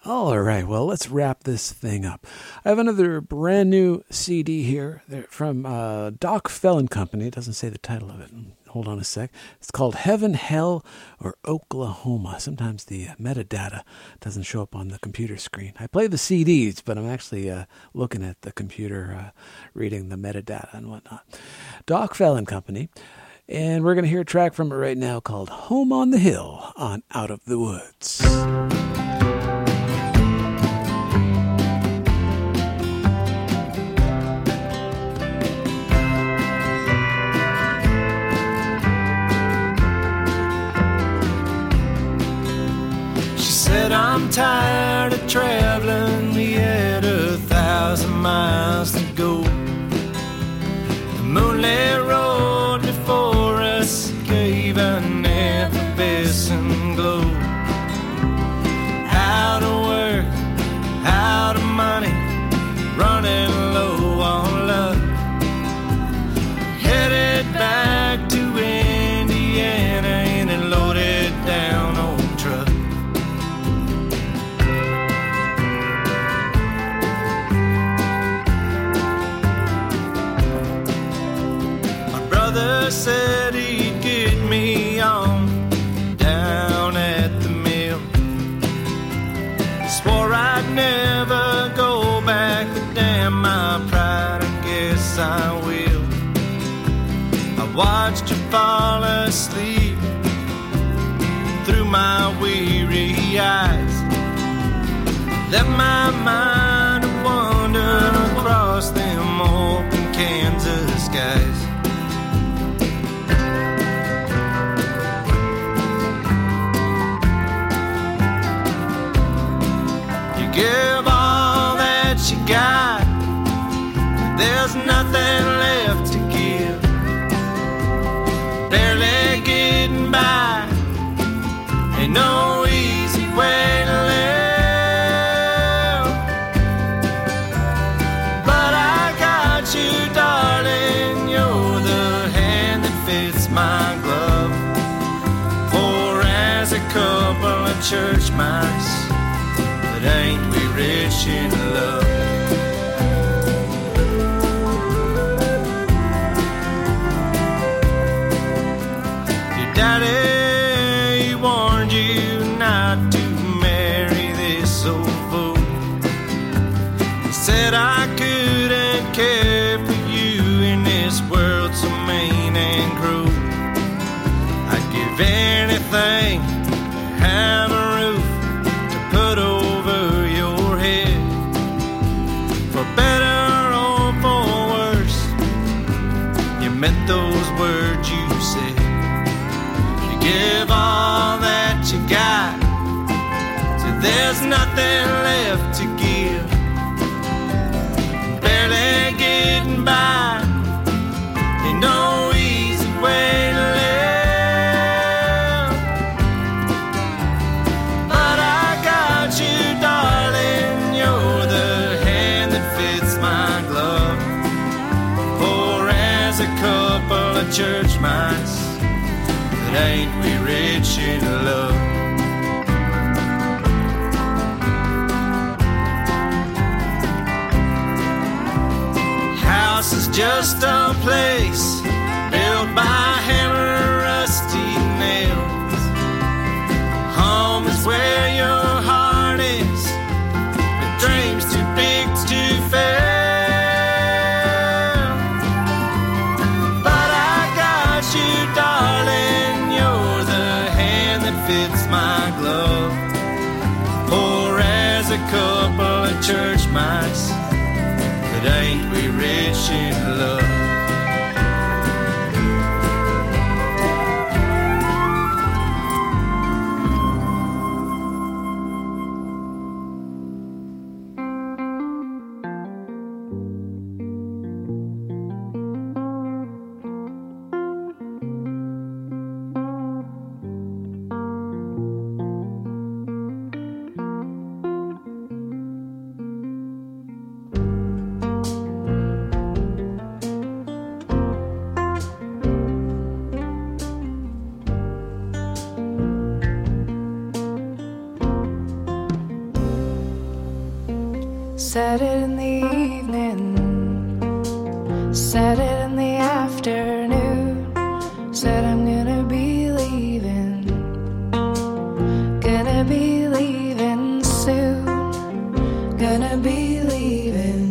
All right, well, let's wrap this thing up. I have another brand new CD here from Doc Fell & Company. It doesn't say the title of it. Hold on a sec. It's called Heaven, Hell, or Oklahoma. Sometimes the metadata doesn't show up on the computer screen. I play the CDs, but I'm actually looking at the computer, reading the metadata and whatnot. Doc Fell & Company. And we're going to hear a track from it right now called Home on the Hill on Out of the Woods. Said I'm tired of traveling, we had 1,000 miles to go. The moonlit road before us gave an effervescent glow. Out of work, out of money, running low on love. Headed back to Indiana in a loaded down old truck. Said he'd get me on down at the mill. Swore I'd never go back, but damn my pride, I guess I will. I watched you fall asleep through my weary eyes. Let my mind wander across them open Kansas skies. Give all that you got, there's nothing left to give. Barely getting by, ain't no easy way to live. But I got you, darling, you're the hand that fits my glove. Poor as a couple of church mice, but ain't we rich in love? Your daddy warned you not to marry this old fool. He said I couldn't care for you in this world so mean and cruel. I'd give anything to have a roof to put over your head. For better or for worse, you meant those words you said. You give all that you got, so there's nothing left to give. Barely getting by, ain't no easy way to live. But I got you, darling, you're the hand that fits my glove. Poor as a couple of church mice, but ain't we rich in love? House is just a place built by hammer, rusty nails. Home is where your heart is, but dreams too big to fail. But I got you, darling, you're the hand that fits my glove. Poor as a couple of church mice, but ain't we rich in love? Said it in the evening, said it in the afternoon. Said I'm gonna be leaving, gonna be leaving soon, gonna be leaving.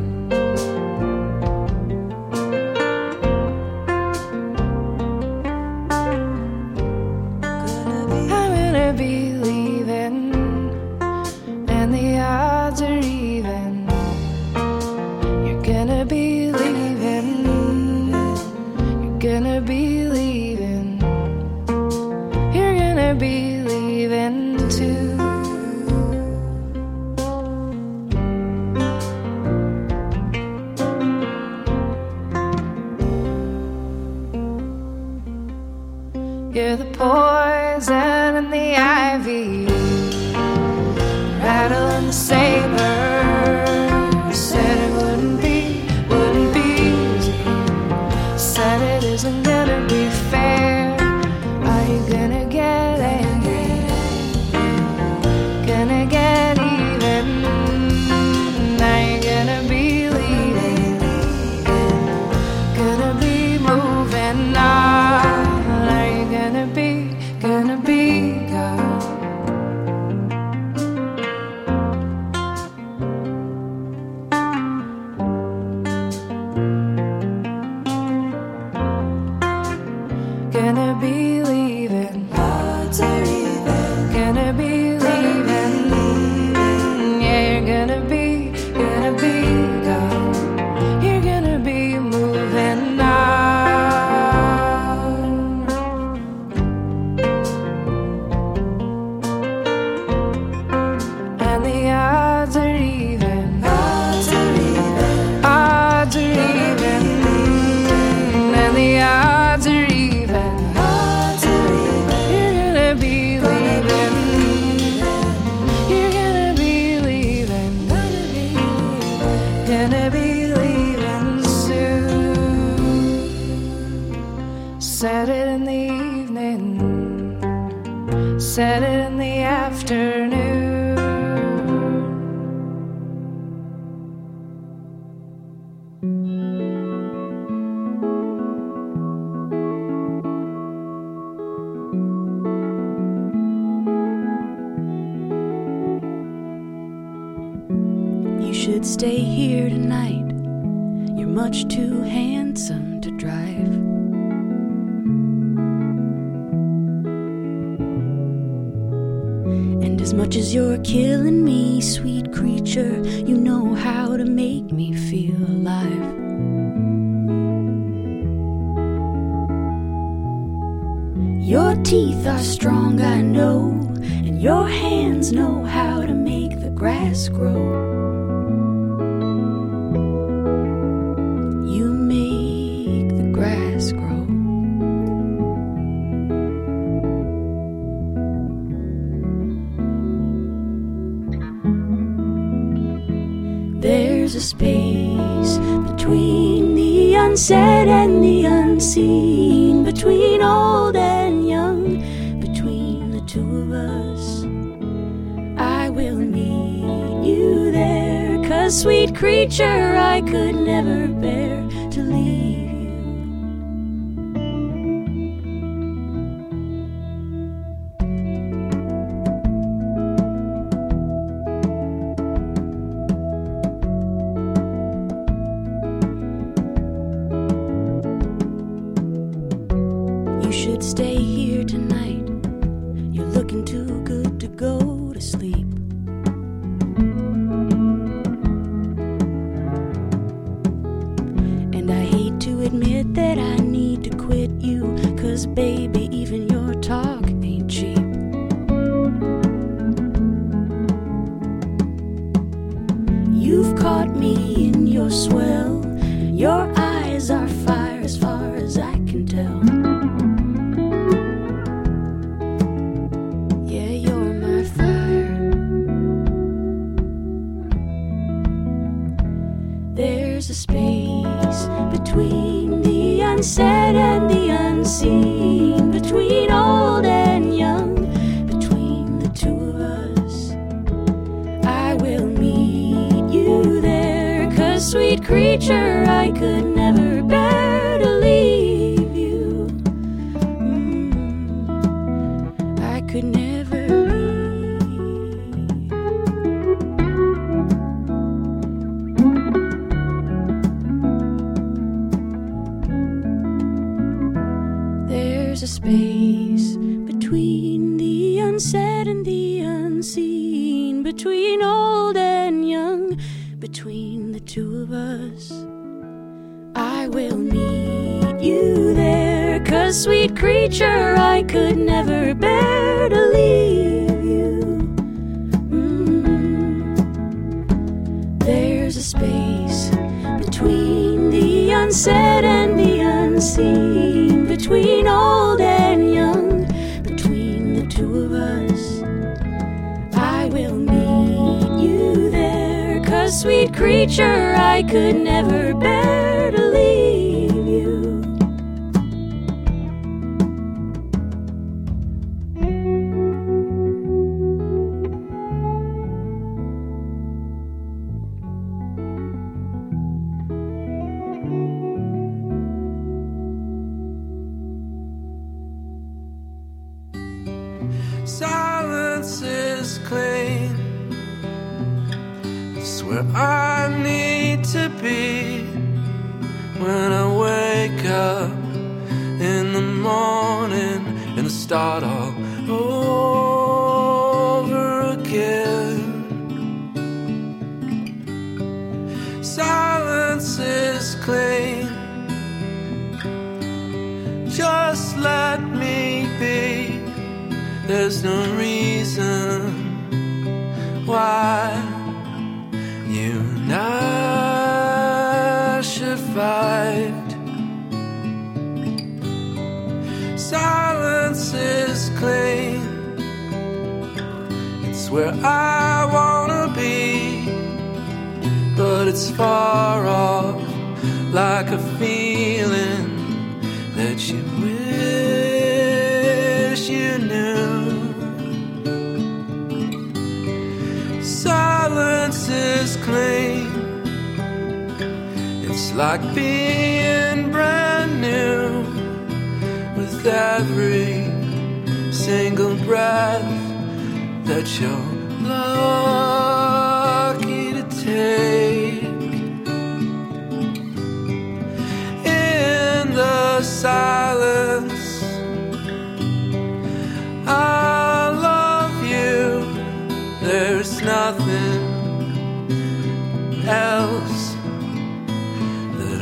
I'm gonna be leaving, and the odds are even. You're gonna be leaving, you're gonna be leaving, you're gonna be leaving too. You're the poison and the ivy, rattle and the saber. Said it wouldn't be easy. Said it isn't gonna be fair. Are you gonna get angry? Gonna get even? Are you gonna be leaving? Gonna be moving on? Are you gonna be gone? Gonna be leaving, odds are even. Gonna be leaving, yeah, you're gonna be gone. You're gonna be moving on. And the odds are even, odds are even, odds are even, and the odds are even. Gonna be leaving soon. Said it in the evening, said it in the afternoon. You should stay here tonight. You're much too handsome to drive. And as much as you're killing me, sweet creature, you know how to make me feel alive. Your teeth are strong, I know, and your hands know how to make the grass grow. You make the grass grow. There's a space between the unsaid and the unseen, between old and young, between the two of us. I will meet you there, 'cause sweet creature, I could never bear to leave you. You should stay here tonight. You're looking too good to go to sleep. And I hate to admit that I need to quit you, 'cause baby, even your talk ain't cheap. You've caught me in your swell. Your eyes are fire as far as I can tell. Yeah, you're my fire. There's a space between the unsaid and the unseen, between old and young, between the two of us. I will meet you sweet creature, I could never bear to leave you. I could never leave. There's a space between the unsaid and the unseen, between old and young, between the two of us. I will meet you there, 'cause sweet creature, I could never bear to leave you. There's a space between the unsaid and the unseen, between old and young, between the two of us. I will meet you there, 'cause sweet creature, I could never bear to leave you. Silence is clean. It's where I need to be when I wake up in the morning and start all over again. Silence is clean. Just let me be. There's no reason why you and I should fight. Silence is clean. It's where I wanna be, but it's far off, like a feeling that you wish you knew. Silence is clean. It's like being brand new with every single breath that you're lucky to take. In the silence, I love you. There's nothing else that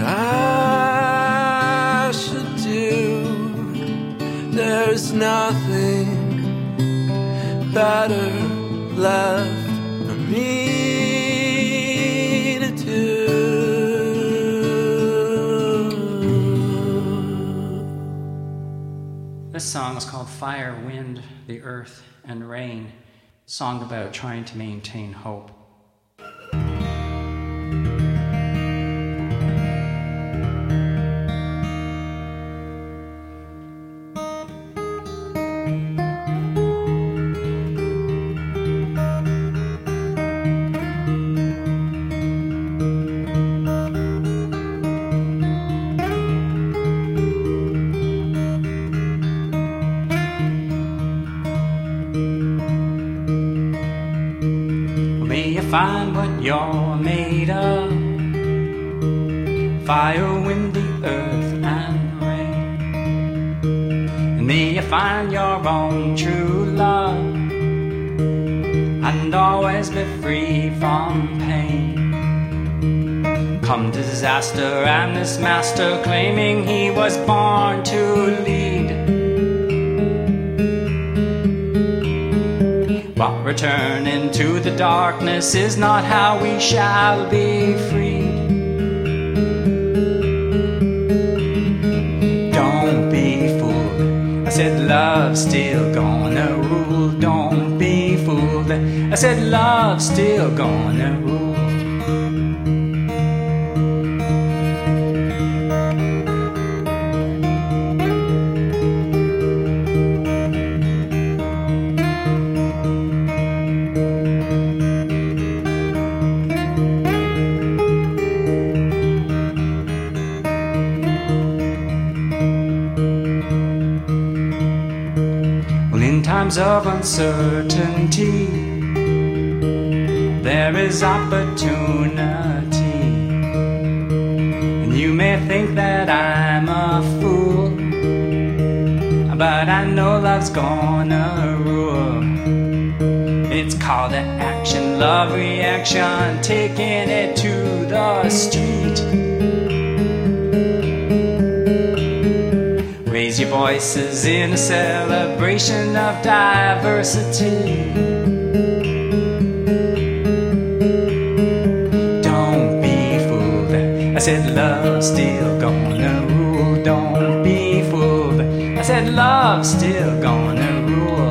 I should do. There's nothing better left for me to do. This song is called Fire, Wind, the Earth, and Rain. Song about trying to maintain hope. Find what you're made of. Fire, wind, the earth, and rain. And may you find your own true love, and always be free from pain. Come disaster and this master claiming he was born to lead, but returning to the darkness is not how we shall be freed. Don't be fooled, I said love's still gonna rule. Don't be fooled, I said love's still gonna rule. times of uncertainty, there is opportunity. And you may think that I'm a fool, but I know love's gonna rule. It's called an action, love reaction, taking it to the street. Raise your voices in a celebration of diversity. Don't be fooled, I said love's still gonna rule. Don't be fooled, I said love's still gonna rule.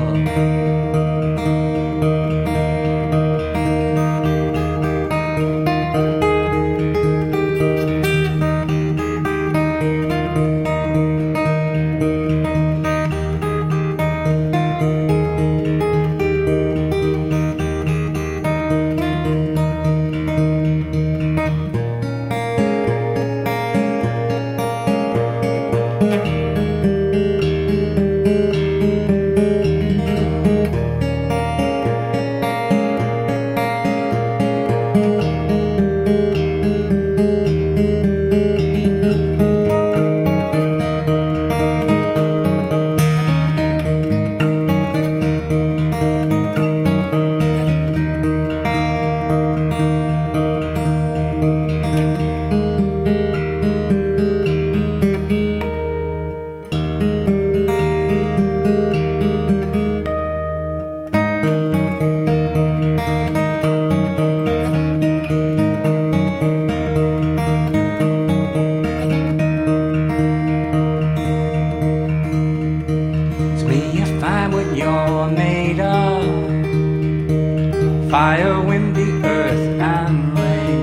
Fire, wind, the earth and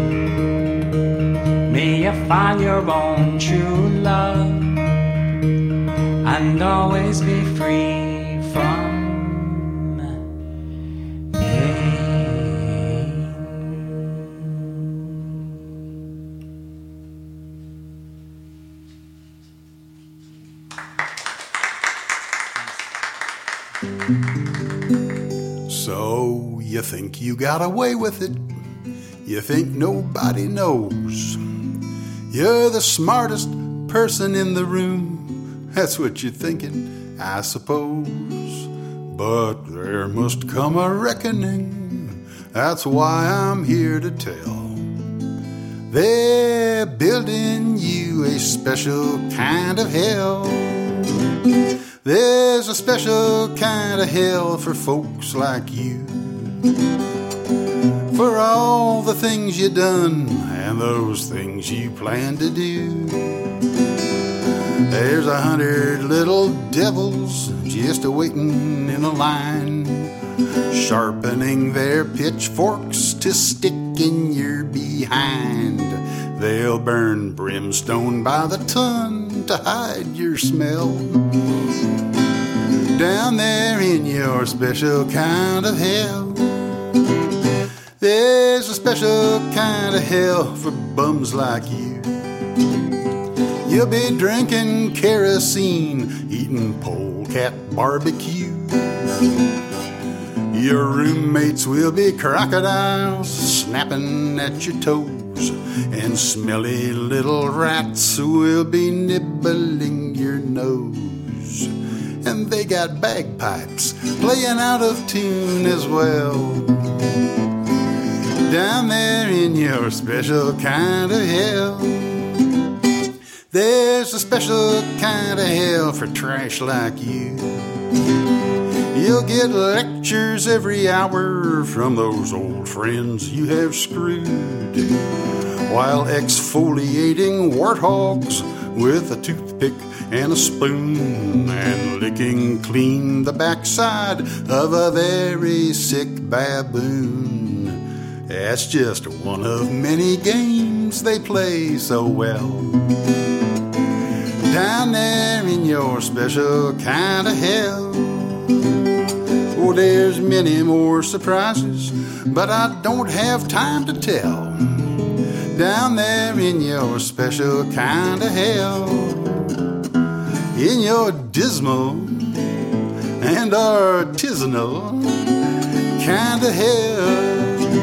rain. May you find your own true love and always be free from So you think you got away with it. You think nobody knows. You're the smartest person in the room. That's what you're thinking, I suppose. But there must come a reckoning. That's why I'm here to tell. They're building you a special kind of hell. There's a special kind of hell for folks like you. For all the things you done and those things you plan to do. There's 100 little devils just a-waiting in a line, sharpening their pitchforks to stick in your behind. They'll burn brimstone by the ton to hide your smell. Down there in your special kind of hell, there's a special kind of hell for bums like you. You'll be drinking kerosene, eating polecat barbecue. Your roommates will be crocodiles snapping at your toes, and smelly little rats will be nibbling your nose. And they got bagpipes playing out of tune as well. Down there in your special kind of hell, there's a special kind of hell for trash like you. You'll get lectures every hour from those old friends you have screwed, while exfoliating warthogs with a toothpick and a spoon, and licking clean the backside of a very sick baboon. That's just one of many games they play so well. Down there in your special kind of hell, oh, there's many more surprises, but I don't have time to tell. Down there in your special kind of hell, in your dismal and artisanal kind of hell.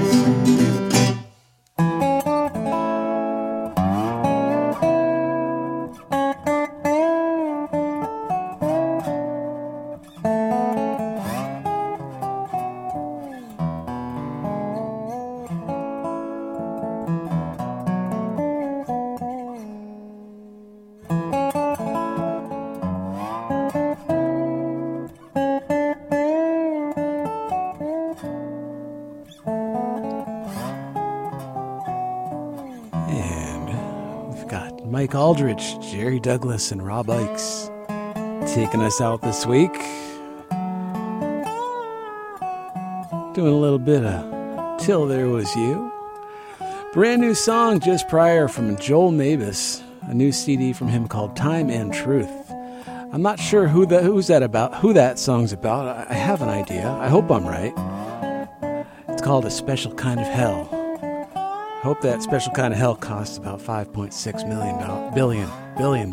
Mike Aldridge, Jerry Douglas, and Rob Ikes taking us out this week. Doing a little bit of Till There Was You. Brand new song just prior from Joel Mabus, a new CD from him called Time and Truth. I'm not sure who that song's about. I have an idea. I hope I'm right. It's called A Special Kind of Hell. Hope that special kind of hell costs about $5.6 billion.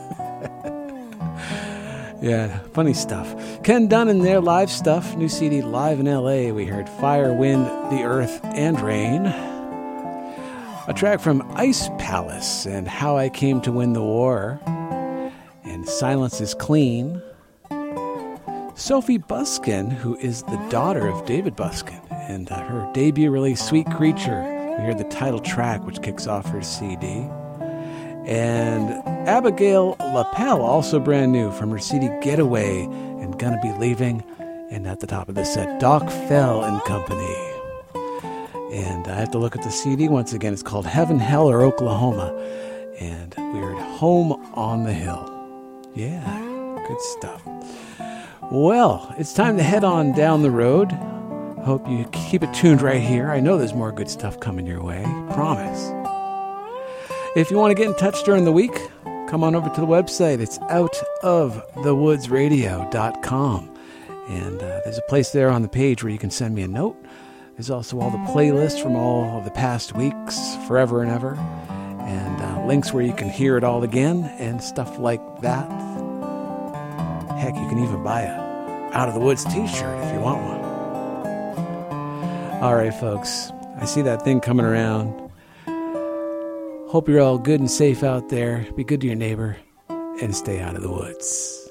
Yeah, funny stuff. Ken Dunn and their live stuff. New CD live in L.A. We heard Fire, Wind, the Earth, and Rain. A track from Ice Palace and How I Came to Win the War. And Silence is Clean. Sophie Buskin, who is the daughter of David Buskin, and her debut release, Sweet Creature. We heard the title track, which kicks off her CD. And Abigail LaPelle, also brand new from her CD Getaway and Gonna Be Leaving. And at the top of the set, Doc Fell and Company. And I have to look at the CD once again. It's called Heaven, Hell, or Oklahoma. And we heard Home on the Hill. Yeah, good stuff. Well, it's time to head on down the road. Hope you keep it tuned right here. I know there's more good stuff coming your way. Promise. If you want to get in touch during the week, come on over to the website. It's outofthewoodsradio.com. And there's a place there on the page where you can send me a note. There's also all the playlists from all of the past weeks, forever and ever. And links where you can hear it all again and stuff like that. Heck, you can even buy a Out of the Woods t-shirt if you want one. All right, folks, I see that thing coming around. Hope you're all good and safe out there. Be good to your neighbor and stay out of the woods.